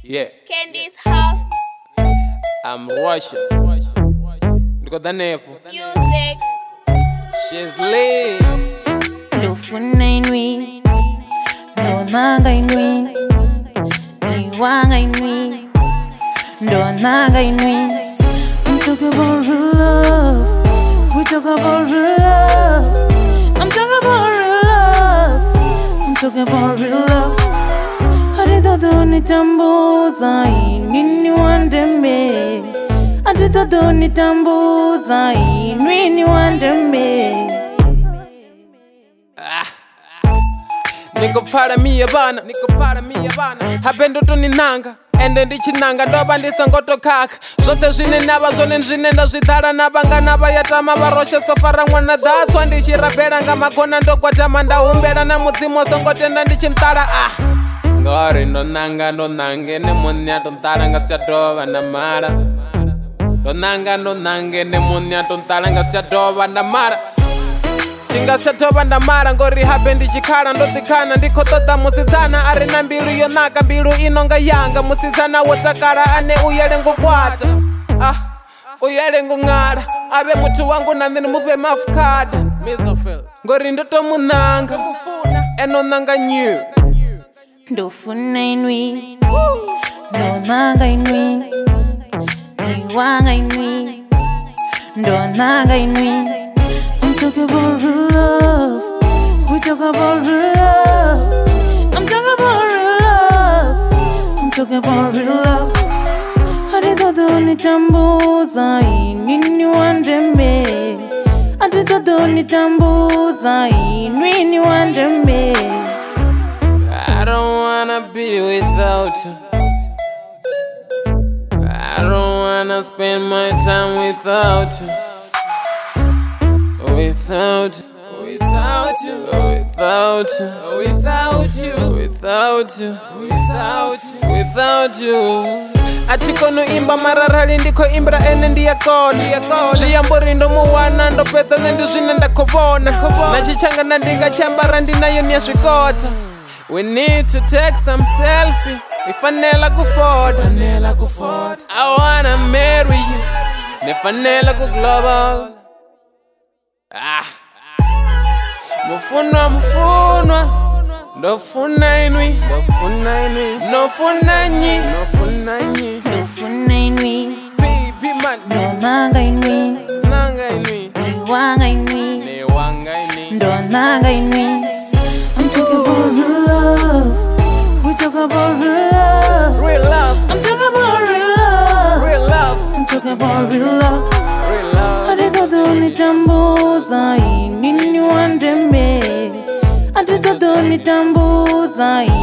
Yeah. Candy's house. I'm Russians. Niko Danepo. Music. She's lit. Do funa inwi, do nanga inwi, ni wanga inwi, do nanga inwi. I'm talking about real love. We talk about real love. I'm talking about real love. I'm talking about real love. Hadi nitambuza nini wandeme. Hadi nitambuza nini wandeme. Niko para miya bana. Habendo to ninanga. Ende ndichinanga ndoba ndisangoto kaka. Zote zvine nava zone zvine ndazvidhara nabanga navayatama varoshe sofara mwana dhatswa ndichirapera ngamagona ndokwatama ndahumbera namudzimo songotenda ndichimtara ngori ndonange nemunya tontara ngasiadova ndamara ndonange nemunya tontara ngasiadova ndamara tingasatova ndamara ngori habe ndichikhala ndodzikana ndikhotoda musidzana ari na mbilu yonaka mbilu inonga yanga musidzana wotsakala ane uyele ngukwata uyele ngung'ala ave mutu wangu nandi nimupe mafukada ngori ndotomunanga enonanga new Ndofuna inwi, ndonanga inwi, niwanga inwi, ndonanga inwi. I'm talking about real love. We talk about real love. I'm talking about real love. I'm talking about real love. Hadi nitambuza nini wandeme. Hadi nitambuza nini wandeme. I don't wanna be without you. I don't wanna spend my time without you. Without you, without you, without you, without you, without you, without you, without you. Achikono imba mararali ndiko imbra ene ndiyakona zviyambori ndomuwana ndopedza nendizvine ndakuvona nachichanga nandingachambara ndinayo niyazvikota. We need to take some selfie. Ifanela kufoda. I wanna marry you. Nefanela ku global. Mufunwa ndofuna inwi nofuna nyi Ndofuna inwi, baby man ndonanga inwi, nanga inwi niwanga inwi, newanga inwi ndonanga inwi. I'm talking about real love. We talk about real love. real love I'm talking about real love. real love I'm talking about real love. real love. Hadi nitambuza nini wandeme. Hadi nitambuza